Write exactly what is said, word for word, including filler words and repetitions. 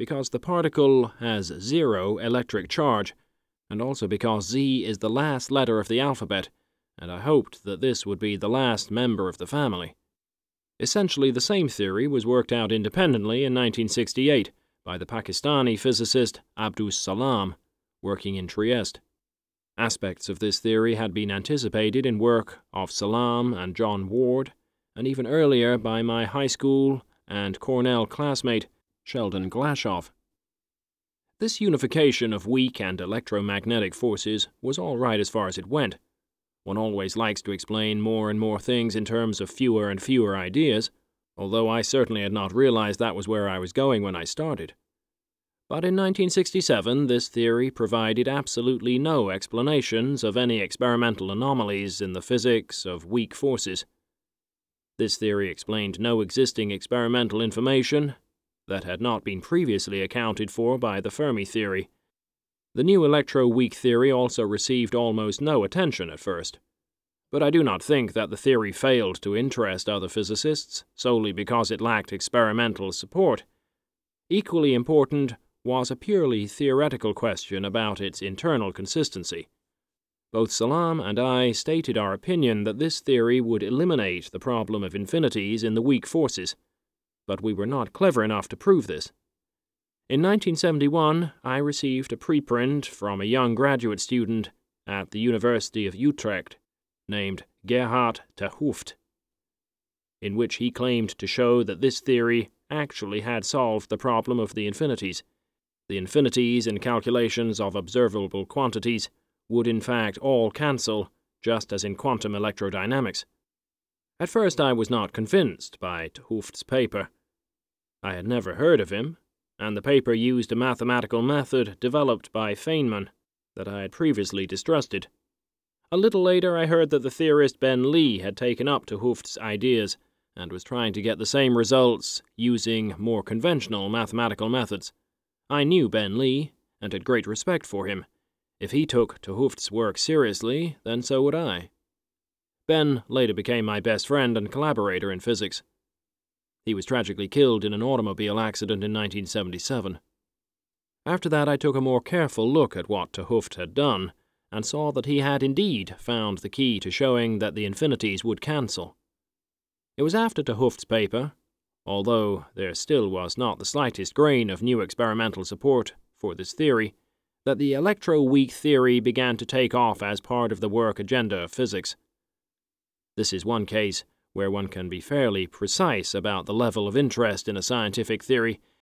because the particle has zero electric charge, and also because Z is the last letter of the alphabet, and I hoped that this would be the last member of the family. Essentially, the same theory was worked out independently in nineteen sixty-eight by the Pakistani physicist Abdus Salam, working in Trieste. Aspects of this theory had been anticipated in work of Salam and John Ward, and even earlier by my high school and Cornell classmate Sheldon Glashow. This unification of weak and electromagnetic forces was all right as far as it went. One always likes to explain more and more things in terms of fewer and fewer ideas, although I certainly had not realized that was where I was going when I started. But in nineteen sixty-seven, this theory provided absolutely no explanations of any experimental anomalies in the physics of weak forces. This theory explained no existing experimental information that had not been previously accounted for by the Fermi theory. The new electro-weak theory also received almost no attention at first. But I do not think that the theory failed to interest other physicists solely because it lacked experimental support. Equally important was a purely theoretical question about its internal consistency. Both Salam and I stated our opinion that this theory would eliminate the problem of infinities in the weak forces, but we were not clever enough to prove this. In nineteen seventy-one, I received a preprint from a young graduate student at the University of Utrecht named Gerhard 't Hooft, in which he claimed to show that this theory actually had solved the problem of the infinities. The infinities in calculations of observable quantities would in fact all cancel, just as in quantum electrodynamics. At first I was not convinced by 't Hooft's paper. I had never heard of him, and the paper used a mathematical method developed by Feynman that I had previously distrusted. A little later I heard that the theorist Ben Lee had taken up 't Hooft's ideas and was trying to get the same results using more conventional mathematical methods. I knew Ben Lee, and had great respect for him. If he took 't Hooft's work seriously, then so would I. Ben later became my best friend and collaborator in physics. He was tragically killed in an automobile accident in nineteen seventy-seven. After that I took a more careful look at what 't Hooft had done, and saw that he had indeed found the key to showing that the infinities would cancel. It was after 't Hooft's paper, although there still was not the slightest grain of new experimental support for this theory, that the electro-weak theory began to take off as part of the work agenda of physics. This is one case where one can be fairly precise about the level of interest in a scientific theory,